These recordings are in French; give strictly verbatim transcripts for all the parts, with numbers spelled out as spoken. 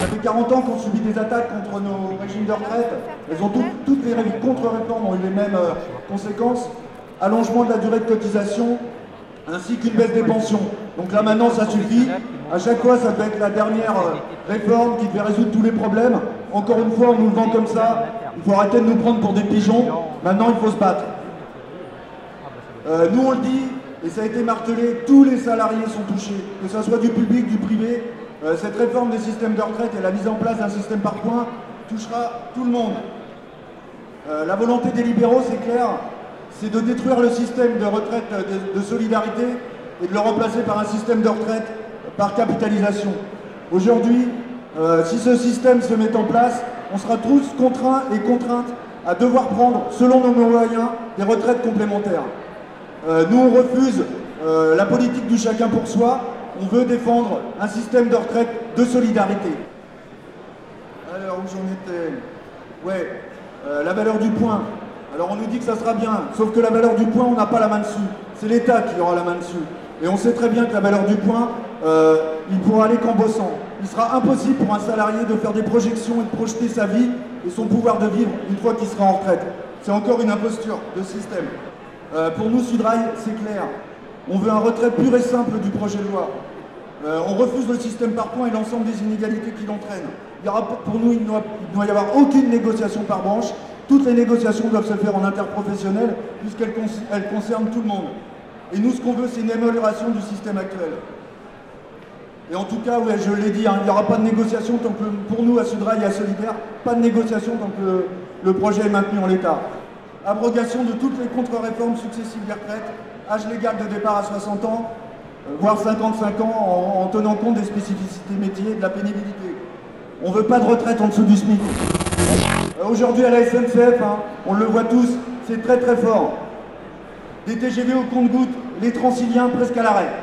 Ça fait quarante ans qu'on subit des attaques contre nos régimes de retraite. Elles ont tout, toutes les contre-réformes ont eu les mêmes euh, conséquences. Allongement de la durée de cotisation, ainsi qu'une baisse des pensions. Donc là maintenant ça suffit. À chaque fois ça peut être la dernière euh, réforme qui devait résoudre tous les problèmes. Encore une fois on nous le vend comme ça. Il faut arrêter de nous prendre pour des pigeons. Maintenant il faut se battre. Euh, nous on le dit, et ça a été martelé, tous les salariés sont touchés, que ce soit du public, du privé. Euh, cette réforme des systèmes de retraite et la mise en place d'un système par points touchera tout le monde. Euh, la volonté des libéraux, c'est clair, c'est de détruire le système de retraite de, de solidarité et de le remplacer par un système de retraite par capitalisation. Aujourd'hui, euh, si ce système se met en place, on sera tous contraints et contraintes à devoir prendre, selon nos moyens, des retraites complémentaires. Euh, nous, on refuse euh, la politique du chacun pour soi. On veut défendre un système de retraite de solidarité. Alors, où j'en étais? Ouais, euh, la valeur du point. Alors, on nous dit que ça sera bien, sauf que la valeur du point, on n'a pas la main dessus. C'est l'État qui aura la main dessus. Et on sait très bien que la valeur du point, euh, il pourra aller qu'en bossant. Il sera impossible pour un salarié de faire des projections et de projeter sa vie et son pouvoir de vivre une fois qu'il sera en retraite. C'est encore une imposture de système. Euh, pour nous, Sudrail, c'est clair. On veut un retrait pur et simple du projet de loi. Euh, on refuse le système par points et l'ensemble des inégalités qui l'entraînent. Il y aura, pour nous, il ne doit, il doit y avoir aucune négociation par branche. Toutes les négociations doivent se faire en interprofessionnel puisqu'elles con, elles concernent tout le monde. Et nous, ce qu'on veut, c'est une amélioration du système actuel. Et en tout cas, ouais, je l'ai dit, hein, il n'y aura pas de négociation tant que, pour nous, à Sudrail et à Solidaire, pas de négociation tant que le, le projet est maintenu en l'état. Abrogation de toutes les contre-réformes successives des retraites, âge légal de départ à soixante ans, euh, voire cinquante-cinq ans, en, en tenant compte des spécificités métiers et de la pénibilité. On ne veut pas de retraite en dessous du SMIC. Euh, Aujourd'hui à la S N C F, hein, on le voit tous, c'est très très fort. Des T G V au compte-gouttes, les Transiliens presque à l'arrêt.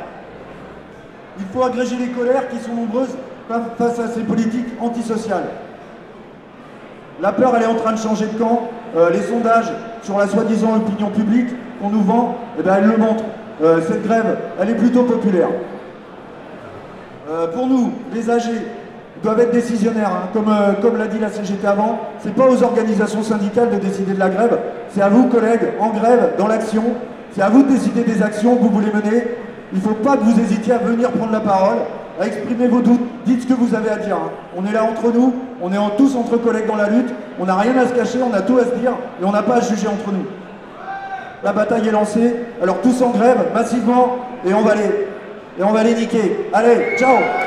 Il faut agréger les colères qui sont nombreuses face à ces politiques antisociales. La peur, elle est en train de changer de camp. Euh, les sondages sur la soi-disant opinion publique qu'on nous vend, eh ben, elles le montrent. Euh, cette grève, elle est plutôt populaire. Euh, pour nous, les âgés doivent être décisionnaires, hein. comme, euh, comme l'a dit la C G T avant. C'est pas aux organisations syndicales de décider de la grève, c'est à vous, collègues, en grève, dans l'action. C'est à vous de décider des actions que vous voulez mener. Il ne faut pas que vous hésitiez à venir prendre la parole, à exprimer vos doutes, dites ce que vous avez à dire. Hein. On est là entre nous, on est en, tous entre collègues dans la lutte, on n'a rien à se cacher, on a tout à se dire et on n'a pas à se juger entre nous. La bataille est lancée, alors tous en grève, massivement, et on va les, et on va les niquer. Allez, ciao!